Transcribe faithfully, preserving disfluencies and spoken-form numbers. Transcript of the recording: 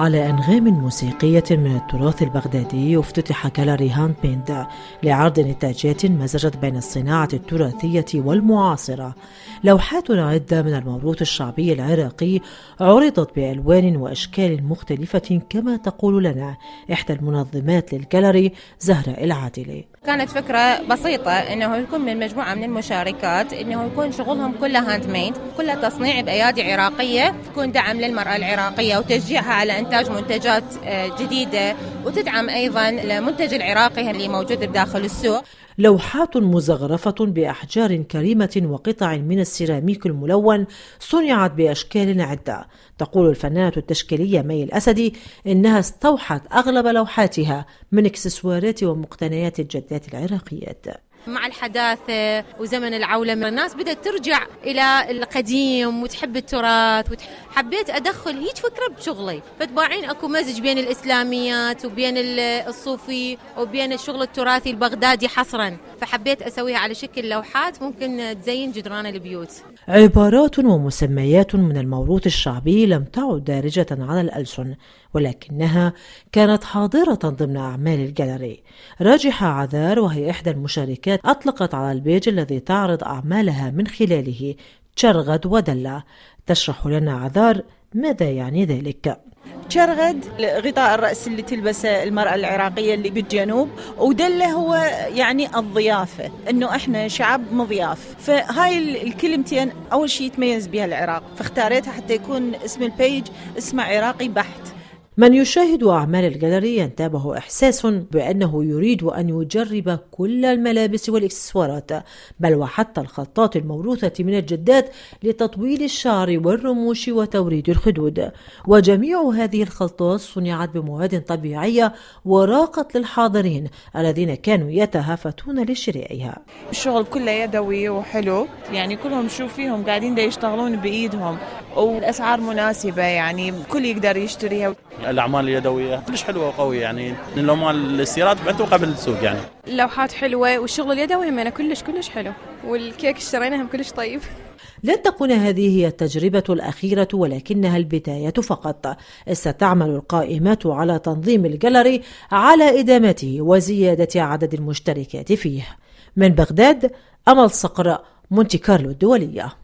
على أنغام موسيقية من التراث البغدادي افتتح جاليري هاند بيند لعرض إنتاجات مزجت بين الصناعة التراثية والمعاصرة. لوحات عدة من الموروث الشعبي العراقي عرضت بألوان وأشكال مختلفة كما تقول لنا إحدى المنظمات للجاليري زهراء العادلي. كانت فكرة بسيطة إنه يكون من مجموعة من المشاركات إنه يكون شغلهم كلها هاند ميد، كلها تصنيع بأيادي عراقية، تكون دعم للمرأة العراقية وتشجيعها على إنتاج منتجات جديدة، وتدعم أيضا المنتج العراقي اللي موجود بداخل السوق. لوحات مزخرفة بأحجار كريمة وقطع من السيراميك الملون صنعت بأشكال عدة. تقول الفنانة التشكيلية مي الأسدي إنها استوحت أغلب لوحاتها من إكسسوارات ومقتنيات الجدات العراقيات. مع الحداثة وزمن العولمة الناس بدأت ترجع إلى القديم وتحب التراث، حبيت أدخل هيج فكرة بشغلي، فتباعين أكو مزج بين الإسلاميات وبين الصوفي وبين الشغل التراثي البغدادي حصرا، فحبيت أسويها على شكل لوحات ممكن تزين جدران البيوت. عبارات ومسميات من الموروث الشعبي لم تعد دارجة على الألسن، ولكنها كانت حاضرة ضمن أعمال الجاليري. راجحة عذار وهي إحدى المشاركات أطلقت على البيج الذي تعرض أعمالها من خلاله تشرغد ودلة. تشرح لنا عذار ماذا يعني ذلك. تشرغد غطاء الرأس اللي تلبسه المرأة العراقية اللي بالجنوب، ودلة هو يعني الضيافة، انه احنا شعب مضياف. فهاي الكلمتين اول شيء يتميز بها العراق، فاختاريتها حتى يكون اسم البيج اسمه عراقي بحت. من يشاهد أعمال الجاليري ينتابه إحساس بأنه يريد أن يجرب كل الملابس والإكسسوارات، بل وحتى الخطات الموروثة من الجدات لتطويل الشعر والرموش وتوريد الخدود. وجميع هذه الخلطات صنعت بمواد طبيعية وراقت للحاضرين الذين كانوا يتهافتون لشرائها. الشغل كله يدوي وحلو، يعني كلهم شوف فيهم قاعدين دا يشتغلون بإيدهم، والأسعار مناسبة، يعني كل يقدر يشتريها. الأعمال اليدوية كلش حلوة وقوية، يعني لو ما الاستيراد بعتوقع بالسوق. يعني اللوحات حلوة والشغل اليدوي همنا كلش كلش حلو، والكيك اشتريناهم كلش طيب. لن تكون هذه هي التجربة الأخيرة ولكنها البداية فقط. ستعمل القائمات على تنظيم الجاليري على إدامته وزيادة عدد المشتركات فيه. من بغداد، أمل صقر، مونتي كارلو الدولية.